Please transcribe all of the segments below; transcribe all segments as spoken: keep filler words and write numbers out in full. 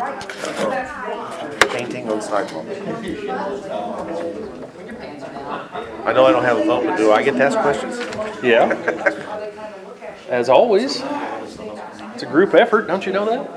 Painting on sidewalks. I know I don't have a vote, but do I get to ask questions? Yeah. As always, it's a group effort, don't you know that?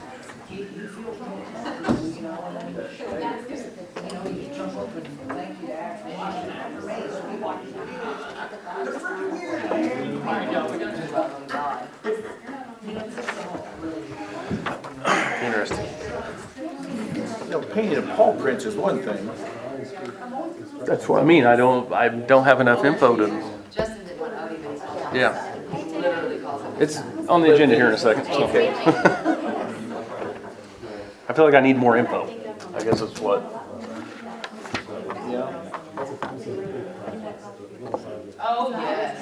Interesting. You know, painting of paw prints is one thing. That's what I mean. I don't. I don't have enough info to. Yeah. It's on the agenda here in a second. So. Okay. I feel like I need more info. I guess that's what. Yeah. Oh, yes.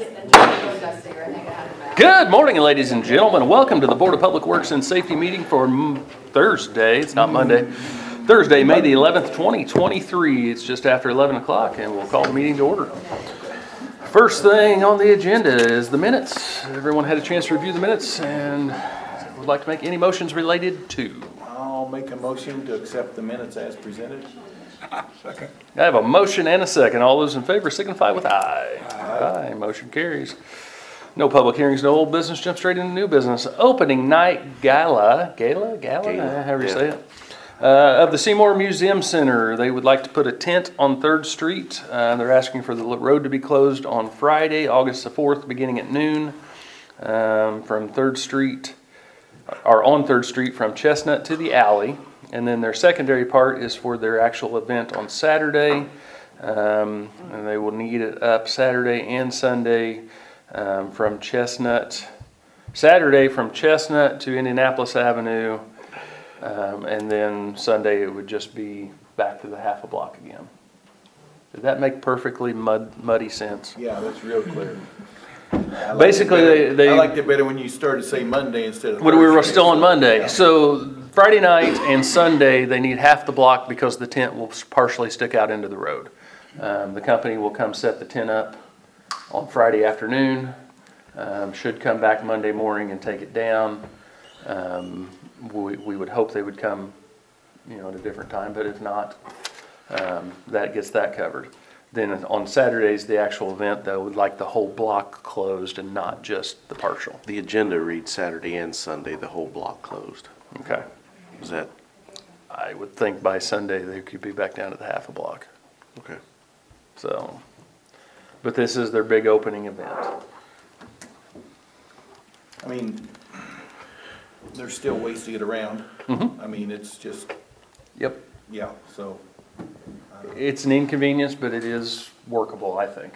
Good morning, ladies and gentlemen. Welcome to the Board of Public Works and Safety meeting for m- Thursday. It's not Monday. Thursday, May the eleventh, twenty twenty-three. It's just after eleven o'clock, and we'll call the meeting to order. First thing on the agenda is the minutes. Everyone had a chance to review the minutes and would like to make any motions related to. I'll make a motion to accept the minutes as presented. Second. I have a motion and a second. All those in favor signify with aye. Aye. Aye. Motion carries. No public hearings, no old business. Jump straight into new business. Opening night gala, gala, gala, Gala. however you Yeah. say it, uh, of the Seymour Museum Center. They would like to put a tent on third Street. Uh, they're asking for the road to be closed on Friday, August the fourth, beginning at noon, um, from third Street, or on third Street from Chestnut to the alley. And then their secondary part is for their actual event on Saturday. Um, and they will need it up Saturday and Sunday um, from Chestnut, Saturday from Chestnut to Indianapolis Avenue. Um, and then Sunday it would just be back to the half a block again. Did that make perfectly mud, muddy sense? Yeah, that's real clear. I liked Basically, it better- they- they- I liked it better when you started to say Monday instead of When we were Thursday. still on Monday. Yeah. So Friday night and Sunday, they need half the block because the tent will partially stick out into the road. Um, the company will come set the tent up on Friday afternoon, um, should come back Monday morning and take it down. Um, we, we would hope they would come, you know, at a different time, but if not, um, that gets that covered. Then on Saturdays, the actual event, though, would like the whole block closed and not just the partial. The agenda reads Saturday and Sunday, the whole block closed. Okay. Is that, I would think by Sunday they could be back down to the half a block. okay. So, but this is their big opening event. I mean, there's still ways to get around. Mhm. I mean, it's just, Yep. yeah, so. It's an inconvenience, but it is workable, I think.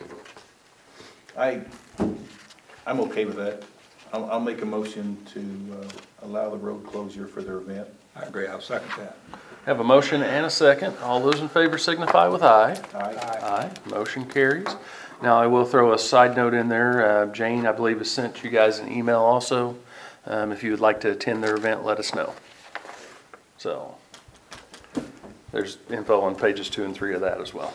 I, I'm okay with that. I'll, I'll make a motion to uh, allow the road closure for their event. I agree, I'll second that. Have a motion and a second. All those in favor signify with aye. Aye. Aye. Motion carries. Now, I will throw a side note in there. Uh, Jane, I believe, has sent you guys an email also. Um, if you would like to attend their event, let us know. So, there's info on pages two and three of that as well.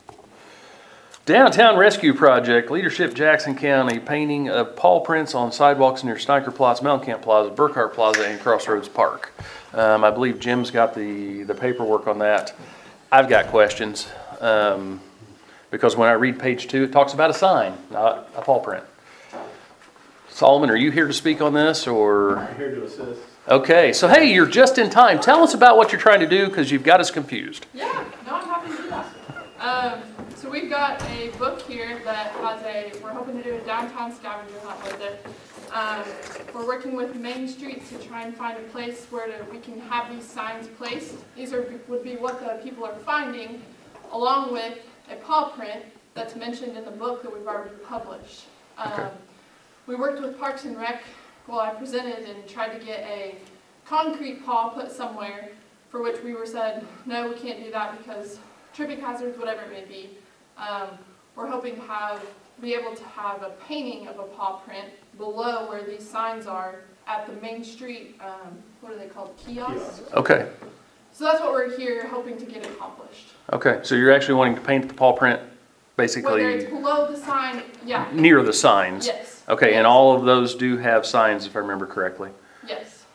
Downtown Rescue Project, Leadership Jackson County, painting of paw prints on sidewalks near Steiker Plaza, Mellencamp Plaza, Burkhart Plaza, and Crossroads Park. Um, I believe Jim's got the, the paperwork on that. I've got questions, um, because when I read page two, it talks about a sign, not a paw print. Solomon, are you here to speak on this, or? I'm here to assist. Okay, so hey, you're just in time. Tell us about what you're trying to do, because you've got us confused. Yeah, no, I'm happy to do that. Um, so we've got a book here that has a, we're hoping to do a downtown scavenger hunt with it. Um, we're working with Main Street to try and find a place where to, we can have these signs placed. These are would be what the people are finding, along with a paw print that's mentioned in the book that we've already published. Um, Okay. We worked with Parks and Rec. Well, I presented and tried to get a concrete paw put somewhere, for which we were said, no, we can't do that because tripping hazards, whatever it may be. Um, we're hoping to have, be able to have a painting of a paw print below where these signs are at the Main Street, um, what are they called, kiosks? Okay, So that's what we're here hoping to get accomplished. okay, so you're actually wanting to paint the paw print Whether it's basically below the sign, yeah, near the signs? yes. Okay, and yes, all of those do have signs, if I remember correctly. Yes.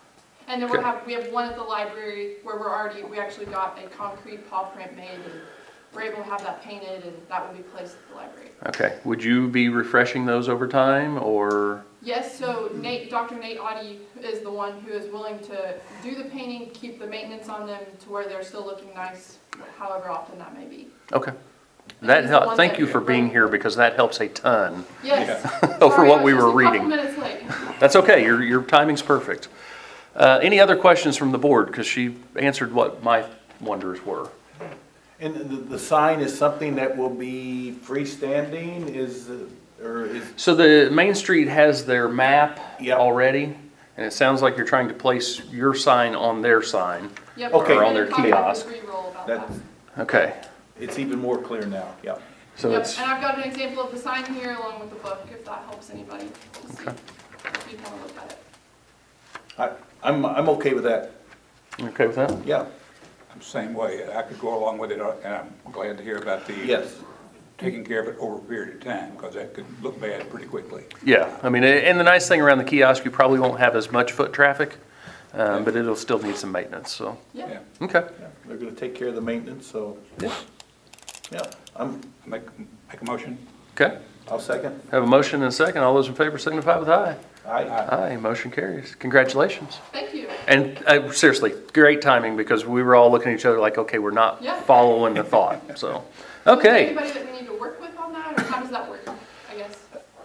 And then we Okay. have, we have one at the library where we're already, we actually got a concrete paw print made, and we're able to have that painted, and that will be placed at the library. Okay, would you be refreshing those over time, or? Yes, so Nate, Doctor Nate Audie is the one who is willing to do the painting, keep the maintenance on them to where they're still looking nice, however often that may be. Okay. And That he's the help, one thank that- you for being here, because that helps a ton Yes. over Sorry, what I we was were just a couple reading. minutes late. That's okay, your, your timing's perfect. Uh, any other questions from the board? Because she answered what my wonders were. And the, the sign is something that will be freestanding, is, uh, or is, So the Main Street has their map Yep. already, and it sounds like you're trying to place your sign on their sign. Yep, Okay. we're Or on their in contact kiosk. with Reroll about that's, that. Okay, it's even more clear now, yeah. so Yep, it's, and I've got an example of the sign here along with the book, if that helps anybody to see, Okay. if you want to look at it. I, I'm, I'm okay with that, you okay with that? yeah, I'm the same way. I could go along with it, uh, and I'm glad to hear about the yes. taking care of it over a period of time, because that could look bad pretty quickly. Yeah, I mean, and the nice thing around the kiosk, you probably won't have as much foot traffic, um, but it'll still need some maintenance, so, Yeah, Yeah. okay. Yeah, they're gonna take care of the maintenance, so, Yeah. yeah, I'm, Make, make a motion? Okay, I'll second. have a motion and a second. All those in favor signify with aye. Aye. Aye, motion carries. Congratulations. thank you. And uh, seriously, great timing, because we were all looking at each other like, okay, we're not Yeah. following the thought, so. Is there Okay, anybody that we need to work with on that, or how does that work, I guess?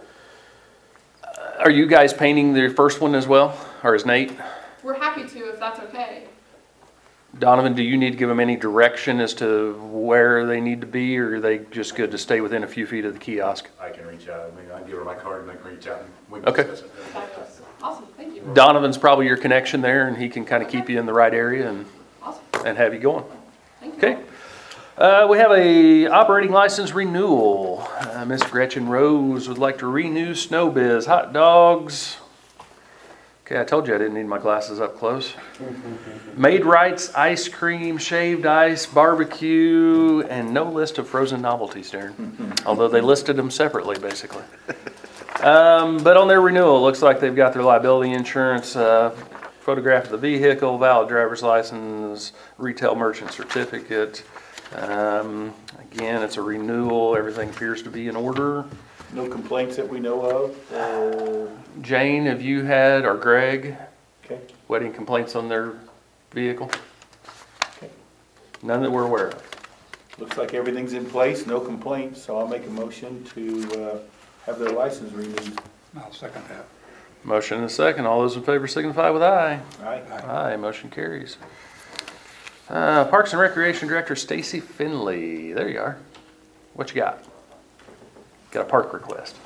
are you guys painting the first one as well, or is Nate? We're happy to, if that's okay. Donovan, do you need to give them any direction as to where they need to be, or are they just good to stay within a few feet of the kiosk? I can reach out, I mean, I can give her my card and I can reach out and we can Okay. discuss it. Fabulous. Awesome, thank you. Donovan's probably your connection there, and he can kind of keep you in the right area and, Awesome, and have you going. thank you. Okay. Uh, we have a operating license renewal. Uh, Miss Gretchen Rose would like to renew Snow Biz Hot Dogs. Okay, I told you I didn't need my glasses up close. Made Rights Ice Cream, Shaved Ice, Barbecue, and no list of frozen novelties, Darren. Although they listed them separately, basically. Um, but on their renewal, it looks like they've got their liability insurance, uh, photograph of the vehicle, valid driver's license, retail merchant certificate. Um, again, it's a renewal. Everything appears to be in order. No complaints that we know of, uh, Jane, have you had, or Greg, okay, wedding complaints on their vehicle? okay. None that we're aware of. Looks like everything's in place, no complaints, so I'll make a motion to, uh, have their license renewed. I'll second that. Motion and a second. All those in favor signify with aye. Aye. Aye, motion carries. Uh, Parks and Recreation Director Stacy Finley. There you are. What you got? Got a park request.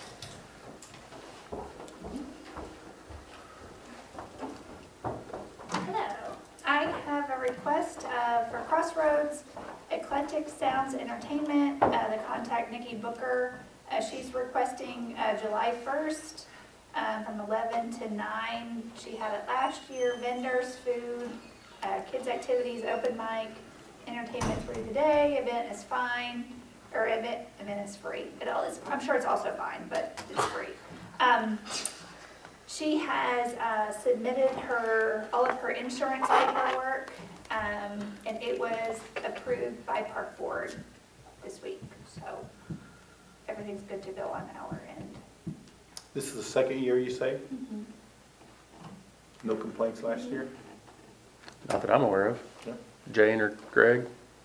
Hello. I have a request uh, for Crossroads Eclectic Sounds Entertainment, uh, to contact Nikki Booker. Uh, She's requesting uh, July first uh, from eleven to nine. She had it last year, vendors, food, uh, kids' activities, open mic, entertainment through the day. Event is fine, or event, event is free. It all is, I'm sure it's also fine, but it's free. Um, She has uh, submitted her, all of her insurance paperwork, um, and it was approved by Park Board this week. So everything's good to go on our end. This is the second year, you say? No complaints last year? Not that I'm aware of. Yeah. Jane or Greg?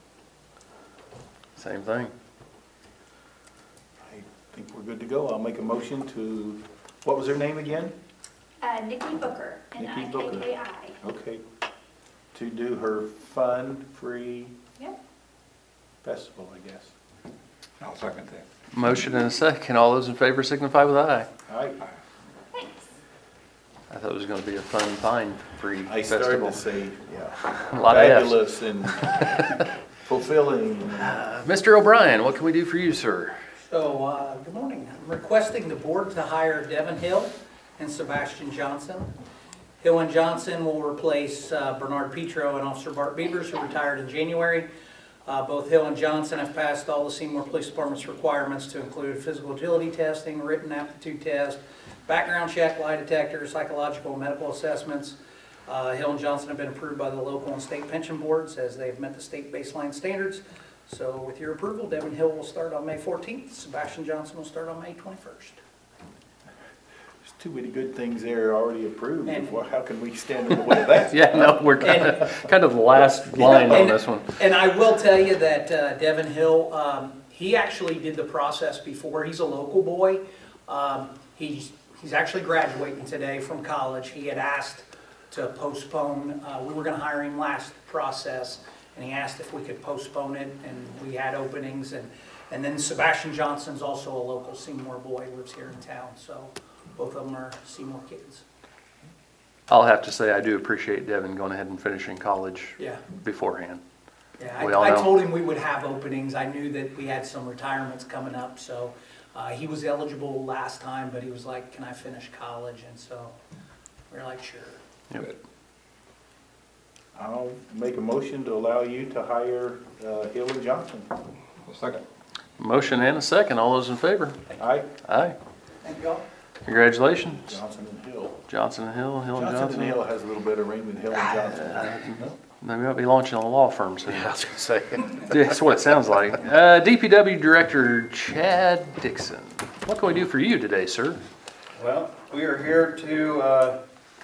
Same thing. I think we're good to go. I'll make a motion to, what was her name again? Uh, Nikki Booker, N I Nikki K Booker. K I. Okay. To do her fun-free Yep. festival, I guess. I'll second that. Motion and a second. All those in favor signify with aye. Aye. Thanks. I thought it was going to be a fun, pine-free I started festival. to say, yeah. A lot of Fs. Fabulous and fulfilling. and- Mister O'Brien, what can we do for you, sir? So, uh, good morning. I'm requesting the board to hire Devin Hill and Sebastian Johnson. Hill and Johnson will replace uh, Bernard Petro and Officer Bart Beavers, who retired in January. Uh, Both Hill and Johnson have passed all the Seymour Police Department's requirements to include physical agility testing, written aptitude test, background check, lie detector, psychological and medical assessments. Uh, Hill and Johnson have been approved by the local and state pension boards as they've met the state baseline standards. So with your approval, Devon Hill will start on May fourteenth, Sebastian Johnson will start on May twenty-first. There's too many good things there already approved. And- Well, how can we stand in the way of that? Yeah, no, we're kind of, kind of the last line on this one. And I will tell you that uh, Devon Hill, um, he actually did the process before. He's a local boy. Um, He's, he's actually graduating today from college. He had asked to postpone, uh, we were gonna hire him last process, and he asked if we could postpone it, and we had openings. And, and then Sebastian Johnson's also a local Seymour boy, lives here in town, so both of them are Seymour kids. I'll have to say, I do appreciate Devin going ahead and finishing college Yeah. beforehand. Yeah, We all I, I know. told him we would have openings. I knew that we had some retirements coming up, so uh, he was eligible last time, but he was like, can I finish college? And so we we're like, sure. Yep. I'll make a motion to allow you to hire uh, Hill and Johnson. Second. Motion and a second. All those in favor? Aye, Aye. Thank you all. Congratulations. Johnson and Hill. Johnson and Hill, Hill and Johnson Johnson. and Hill has a little bit of ring with Hill and Johnson. No? They might be launching a law firm soon. Yeah, I was gonna say. That's what it sounds like. Uh, D P W Director Chad Dixon. What can we do for you today, sir? Well, we are here to, uh,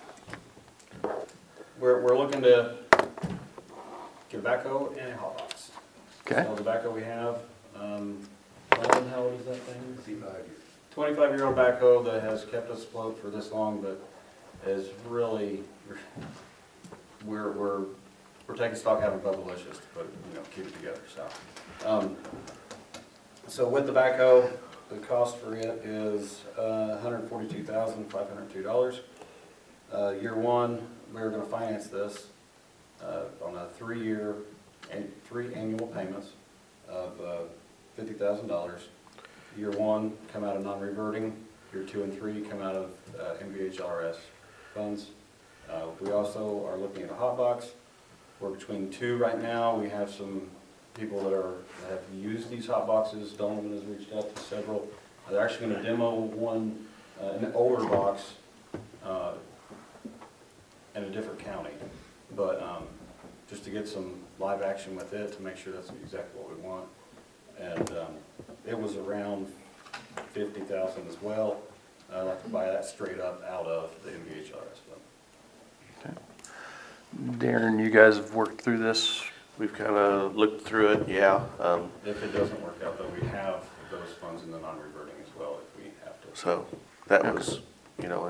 we're, we're looking to get a backhoe and a hot box. Okay. So the backhoe we have, um, Alan, how old is that thing? twenty-five year old backhoe that has kept us afloat for this long, but is really, we're, we're, we're taking stock out of Bubblicious to put, you know, keep it together, so. Um, so with the backhoe, the cost for it is uh, one hundred forty-two thousand five hundred two dollars. Uh, year one, we're gonna finance this uh, on a three-year, and three annual payments of uh, fifty thousand dollars. Year one, come out of non-reverting. Year two and three come out of uh, M V H R S funds. Uh, we also are looking at a hot box. We're between two right now. We have some people that are that have used these hot boxes. Donovan has reached out to several. They're actually going to demo one, uh, an older box uh, in a different county, but um, just to get some live action with it to make sure that's exactly what we want. And um, it was around fifty thousand as well. I'd like to buy that straight up out of the M V H R S fund. Darren, you guys have worked through this. We've kind of looked through it, yeah. Um, If it doesn't work out, though, we have those funds in the non-reverting as well if we have to. So that was, you know,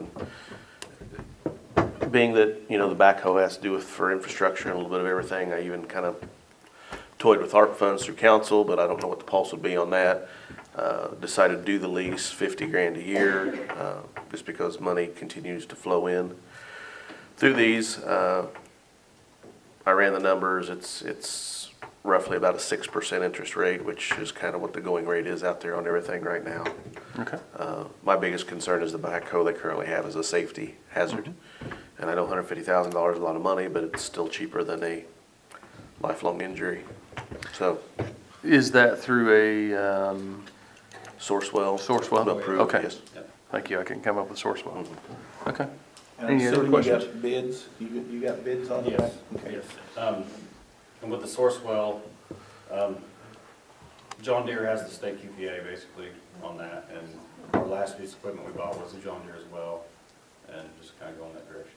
and being that, you know, the backhoe has to do with for infrastructure and a little bit of everything, I even kind of toyed with ARP funds through council, but I don't know what the pulse would be on that. Uh, decided to do the lease, fifty grand a year, uh, just because money continues to flow in through these. Uh, I ran the numbers, it's, it's roughly about a six percent interest rate, which is kind of what the going rate is out there on everything right now. Okay. Uh, my biggest concern is the backhoe they currently have as a safety hazard. And I know one hundred fifty thousand dollars is a lot of money, but it's still cheaper than a lifelong injury. So, Is that through a, um, Sourcewell. Sourcewell? Approved, Okay. yes. thank you, I can come up with Sourcewell. Okay. And I'm Any other assuming you questions? got bids, you got, you got bids on the back? Yes, Okay. yes. Um, and with the Sourcewell, um, John Deere has the state Q P A basically on that, and our last piece of equipment we bought was a John Deere as well, and just kind of go in that direction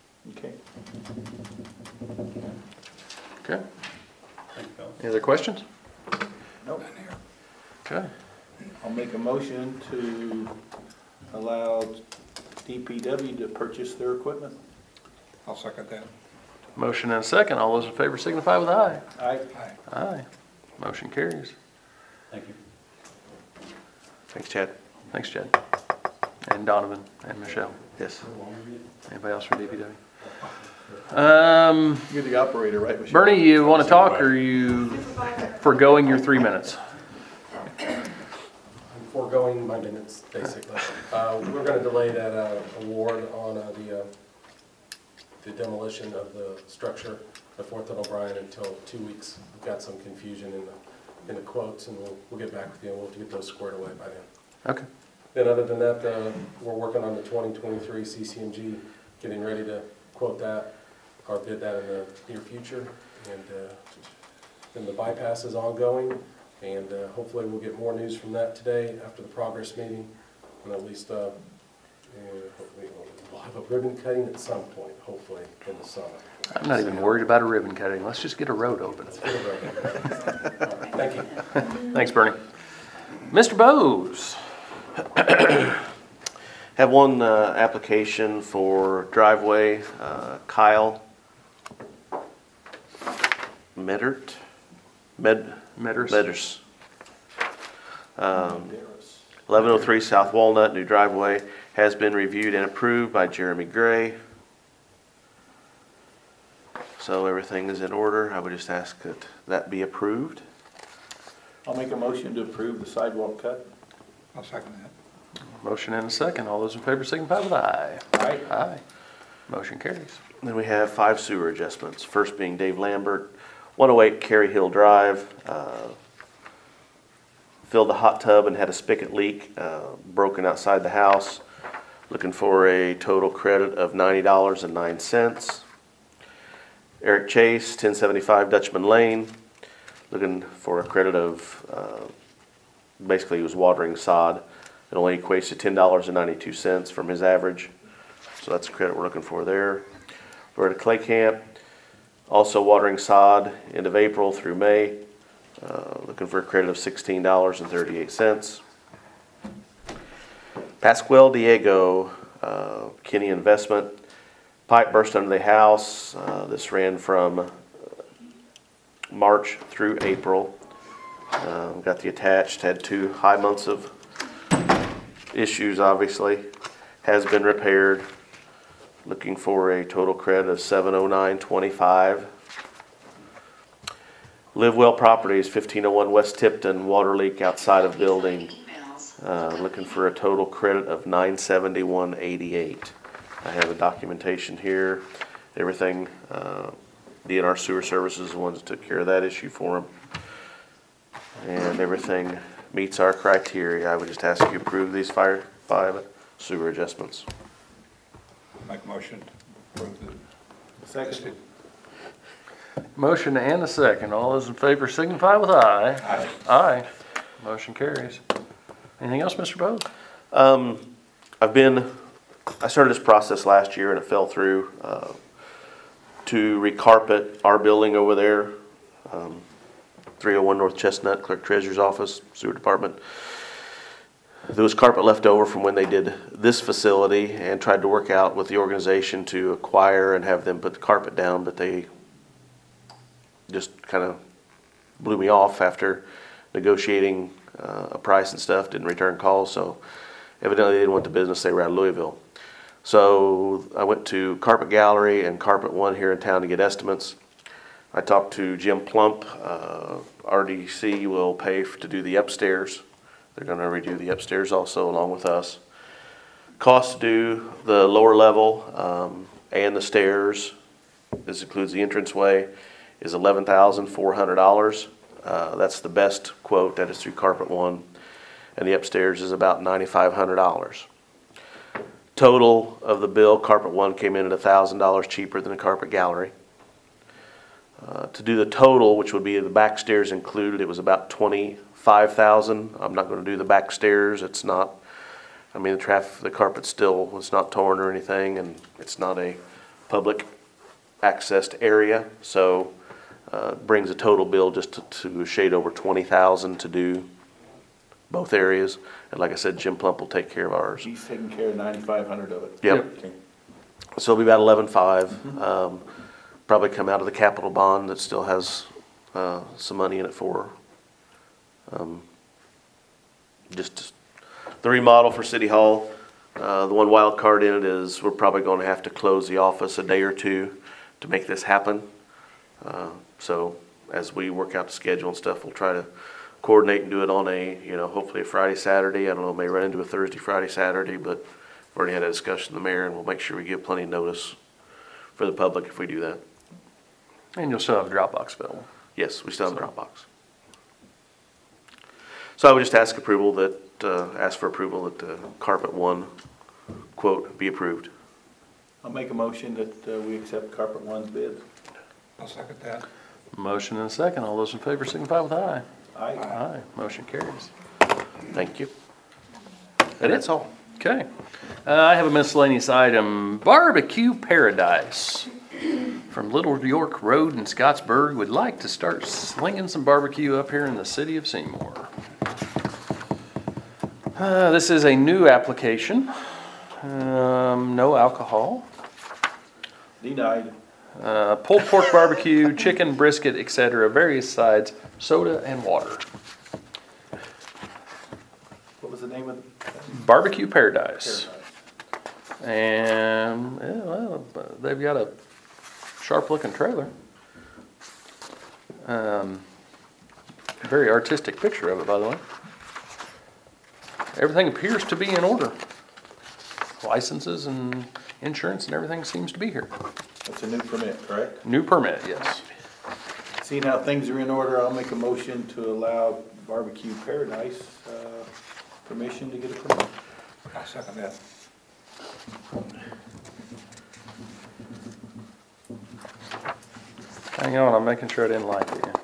as well. Okay. Okay. Thank you, fellas. Any other questions? Nope. Okay. I'll make a motion to allow D P W to purchase their equipment. I'll second that. Motion and a second. All those in favor signify with aye. Aye. Aye. Motion carries. Thank you. Thanks, Chad. Thanks, Chad. And Donovan and Michelle. Yes. Anybody else from D P W? Um, You're the operator, right, Michelle? Bernie, you want to talk or are you Supervisor. foregoing your three minutes? I'm foregoing my minutes, basically. Uh, We're going to delay that uh, award on uh, the uh, the demolition of the structure at Fourth and O'Brien until two weeks. We've got some confusion in the, in the quotes, and we'll, we'll get back with you, and we'll get those squared away by then. Okay. Then other than that, uh, we're working on the twenty twenty-three C C M G, getting ready to quote that. our bid that in the near future. And uh, then the bypass is ongoing, and uh, hopefully we'll get more news from that today after the progress meeting. And at least uh, and hopefully we'll have a ribbon cutting at some point, hopefully in the summer. I'm not even worried about a ribbon cutting. Let's just get a road open. Let's get a ribbon. All right, thank you. Thanks, Bernie. Mister Bose. Have one uh, application for driveway, uh, Kyle Meddert, Med, Medders. Medders. Um, eleven oh three South Walnut, new driveway, has been reviewed and approved by Jeremy Gray. So everything is in order. I would just ask that that be approved. I'll make a motion to approve the sidewalk cut. I'll second that. Motion and a second. All those in favor signify with aye. Aye. Aye. Motion carries. Then we have five sewer adjustments. First being Dave Lambert, one oh eight Cary Hill Drive. Uh, filled the hot tub and had a spigot leak uh, broken outside the house. Looking for a total credit of ninety dollars and nine cents. Eric Chase, ten seventy-five Dutchman Lane. Looking for a credit of, uh, basically he was watering sod. It only equates to ten dollars and ninety-two cents from his average. So that's the credit we're looking for there. We're at a clay camp, also watering sod end of April through May. Uh, looking for a credit of sixteen dollars and thirty-eight cents. Pascual Diego, uh, Kinney Investment. Pipe burst under the house. Uh, this ran from March through April. Uh, got the attached, had two high months of issues, obviously. Has been repaired. Looking for a total credit of seven oh nine twenty-five. Live Well Properties, fifteen oh one West Tipton, water leak outside of building. Uh, looking for a total credit of nine seventy-one eighty-eight. I have a documentation here. Everything, uh, D N R Sewer Services, the ones that took care of that issue for them. And everything meets our criteria. I would just ask you to approve these fire, five sewer adjustments. Make a motion to approve the Second. Motion and a second. All those in favor signify with aye. Aye. Aye. Motion carries. Anything else, Mister Bose? Um, I've been, I started this process last year and it fell through, uh, to recarpet our building over there, um, three oh one North Chestnut, Clerk Treasurer's Office, Sewer Department. There was carpet left over from when they did this facility and tried to work out with the organization to acquire and have them put the carpet down, but they just kind of blew me off after negotiating uh, a price and stuff, didn't return calls, so evidently they didn't want the business, they were out of Louisville. So I went to Carpet Gallery and Carpet One here in town to get estimates. I talked to Jim Plump. uh, R D C will pay f- to do the upstairs. They're gonna redo the upstairs also along with us. Cost to do the lower level um, and the stairs, this includes the entranceway, is eleven thousand four hundred dollars. Uh, that's the best quote, that is through Carpet One. And the upstairs is about nine thousand five hundred dollars. Total of the bill, Carpet One came in at one thousand dollars cheaper than the Carpet Gallery. Uh, to do the total, which would be the back stairs included, it was about twenty-five thousand dollars. I'm not going to do the back stairs. It's not, I mean, the traffic, the carpet's still, it's not torn or anything, and it's not a public accessed area. So uh, it brings the total bill just to, to a shade over twenty thousand dollars to do both areas. And like I said, Jim Plump will take care of ours. He's taking care of ninety-five hundred of it. Yep. So it'll be about eleven five. Um, probably come out of the capital bond that still has uh, some money in it for um, just the remodel for City Hall. Uh, the one wild card in it is we're probably going to have to close the office a day or two to make this happen. Uh, so as we work out the schedule and stuff, we'll try to coordinate and do it on a, you know, hopefully a Friday, Saturday. I don't know, may run into a Thursday, Friday, Saturday, but we've already had a discussion with the mayor, and we'll make sure we give plenty of notice for the public if we do that. And you'll still have a Dropbox available. Yes, we still have a Dropbox. So I would just ask approval that, uh, ask for approval that the Carpet One quote be approved. I'll make a motion that uh, we accept Carpet One's bid. I'll second that. Motion and a second. All those in favor signify with aye. Aye. Aye. Motion carries. Thank you. And that's all. Okay. Uh, I have a miscellaneous item. Barbecue Paradise from Little York Road in Scottsburg would like to start slinging some barbecue up here in the city of Seymour. Uh, this is a new application. Um, no alcohol. Denied. Uh, pulled pork barbecue, chicken, brisket, et cetera, various sides, soda and water. What was the name of it? Barbecue Paradise. Paradise. And, yeah, well, they've got a sharp-looking trailer. Um, very artistic picture of it, by the way. Everything appears to be in order. Licenses and insurance and everything seems to be here. That's a new permit, correct? New permit, yes. Seeing how things are in order, I'll make a motion to allow Barbecue Paradise uh, permission to get a permit. I'll second that. Hang on, I'm making sure I didn't like it.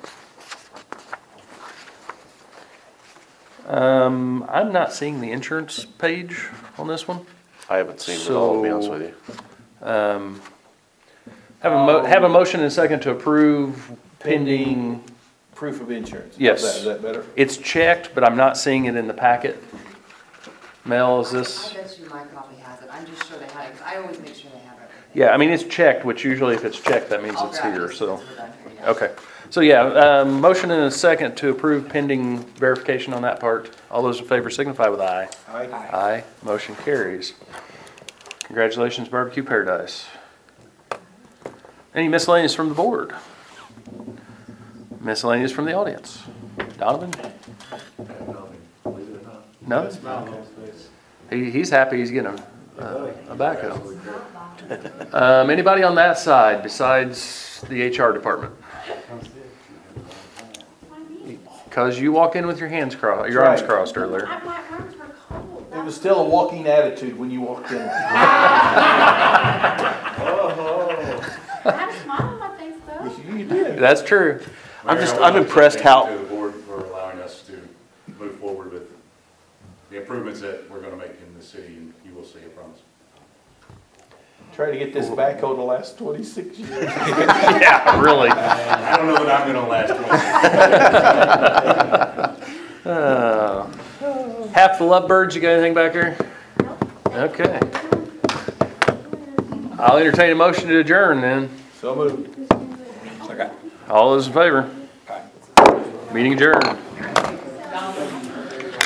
Um, I'm not seeing the insurance page on this one. I haven't seen it all, to be honest So- with you. Um, have a mo- have a motion and a second to approve pending. Proof of insurance. Yes. How's that? Is that better? It's checked, but I'm not seeing it in the packet. Mel, is this? I bet you my copy has it, I'm just sure they had it, 'cause I always make sure they have everything. Yeah, I mean, it's checked, which usually if it's checked, that means I'll it's grab here, it so. since we're done here, yeah. Okay, so yeah, um, motion and a second to approve pending verification on that part. All those in favor signify with aye. Aye. Aye, motion carries. Congratulations, Barbecue Paradise. Any miscellaneous from the board? Miscellaneous from the audience? Donovan? Believe it or not. No? Smile on his face. He, he's happy he's getting a, a a backhoe. Um, anybody on that side besides the H R department? Cause you walked in with your hands crossed, your arms Right. crossed earlier. My my arms were cold. It was still a walking attitude when you walked in. I had a smile on my face though. Yes, you did. That's true. I'm Mayor, just, I would I'm like to impressed thank how, you To the board for allowing us to move forward with the improvements that we're gonna make in the city, and you will see, I promise. Try to get this backhoe to last twenty-six years. Yeah, really. I don't know that I'm gonna last twenty. Uh, half the lovebirds, you got anything back here? Okay. I'll entertain a motion to adjourn then. So moved. Second. All those in favor? Meeting adjourned.